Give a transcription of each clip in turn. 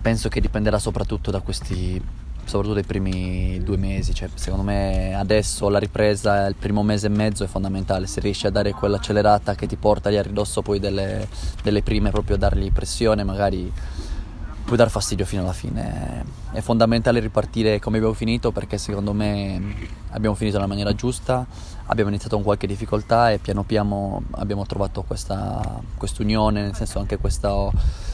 penso che dipenderà soprattutto soprattutto dai primi 2 mesi. Cioè, secondo me adesso la ripresa, il primo mese e mezzo è fondamentale. Se riesci a dare quell'accelerata che ti porta lì a ridosso poi delle prime, proprio a dargli pressione, magari puoi dar fastidio fino alla fine. È fondamentale ripartire come abbiamo finito, perché secondo me abbiamo finito nella maniera giusta, abbiamo iniziato con qualche difficoltà e piano piano abbiamo trovato quest'unione, nel senso anche questo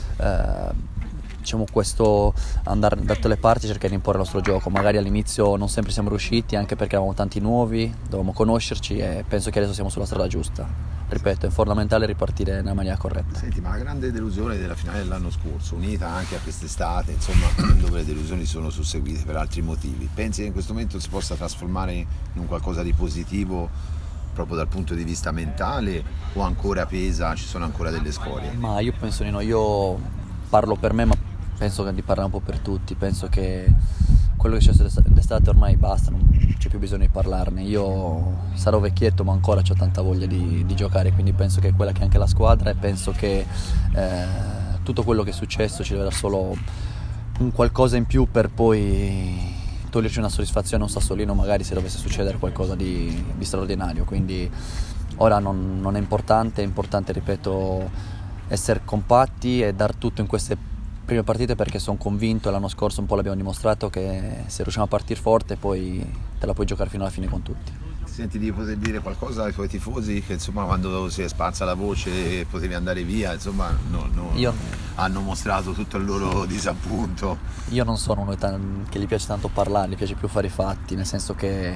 andare da tutte le parti, cercare di imporre il nostro gioco. Magari all'inizio non sempre siamo riusciti, anche perché eravamo tanti nuovi, dovevamo conoscerci, e penso che adesso siamo sulla strada giusta. Ripeto, è fondamentale ripartire nella maniera corretta. Senti, ma la grande delusione della finale dell'anno scorso, unita anche a quest'estate, insomma, dove le delusioni sono susseguite per altri motivi, pensi che in questo momento si possa trasformare in un qualcosa di positivo proprio dal punto di vista mentale, o ancora pesa, ci sono ancora delle scorie? Ma io penso di no, io parlo per me, ma penso di parlare un po' per tutti. Penso che quello che c'è d'estate ormai basta, non c'è più bisogno di parlarne. Io sarò vecchietto, ma ancora ho tanta voglia di giocare, quindi penso che è quella che è anche la squadra, e penso che tutto quello che è successo ci darà solo un qualcosa in più per poi toglierci una soddisfazione, un sassolino magari, se dovesse succedere qualcosa di straordinario. Quindi ora non è importante, ripeto, essere compatti e dar tutto in queste prime partite, perché sono convinto, e l'anno scorso un po' l'abbiamo dimostrato, che se riusciamo a partire forte poi te la puoi giocare fino alla fine con tutti. Ti senti di poter dire qualcosa ai tuoi tifosi, che insomma quando si è sparsa la voce e potevi andare via, insomma hanno mostrato tutto il loro disappunto? Io non sono uno che gli piace tanto parlare, gli piace più fare i fatti, nel senso che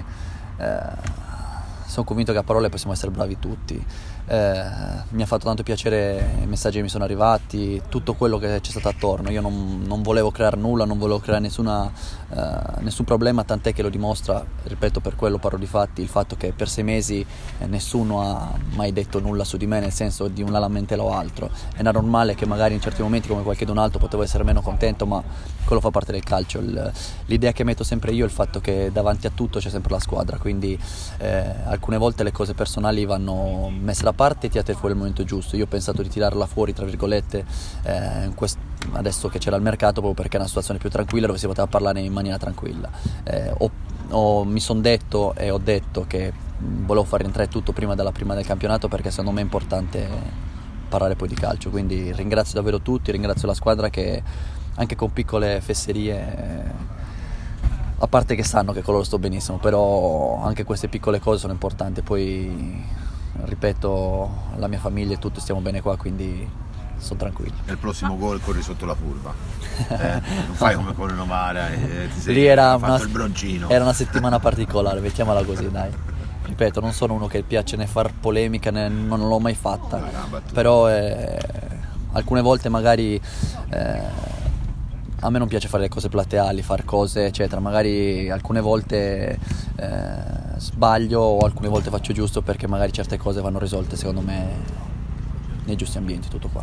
sono convinto che a parole possiamo essere bravi tutti. Mi ha fatto tanto piacere i messaggi che mi sono arrivati, tutto quello che c'è stato attorno. Io non volevo creare nulla, non volevo creare nessun problema, tant'è che lo dimostra, ripeto, per quello parlo di fatti, il fatto che per 6 mesi nessuno ha mai detto nulla su di me, nel senso di una lamentela o altro. Era normale che magari in certi momenti, come qualcun altro, potevo essere meno contento, ma quello fa parte del calcio. L'idea che metto sempre io è il fatto che davanti a tutto c'è sempre la squadra, quindi alcune volte le cose personali vanno messe da parte e tirate fuori il momento giusto. Io ho pensato di tirarla fuori, tra virgolette, adesso che c'era il mercato, proprio perché è una situazione più tranquilla, dove si poteva parlare in maniera tranquilla. Mi sono detto e ho detto che volevo far rientrare tutto prima del campionato, perché secondo me è importante parlare poi di calcio. Quindi ringrazio davvero tutti, ringrazio la squadra, che anche con piccole fesserie, a parte che sanno che con loro sto benissimo, però anche queste piccole cose sono importanti. Poi ripeto, la mia famiglia e tutto stiamo bene qua, quindi sono tranquillo. Nel prossimo gol corri sotto la curva, non fai come con Novara e ti sei Lì fatto il broncino. Era una settimana particolare, mettiamola così, dai. Ripeto, non sono uno che piace né far polemica, né non l'ho mai fatta, però alcune volte magari a me non piace fare le cose plateali, fare cose eccetera, magari alcune volte sbaglio, o alcune volte faccio giusto, perché magari certe cose vanno risolte secondo me nei giusti ambienti, tutto qua.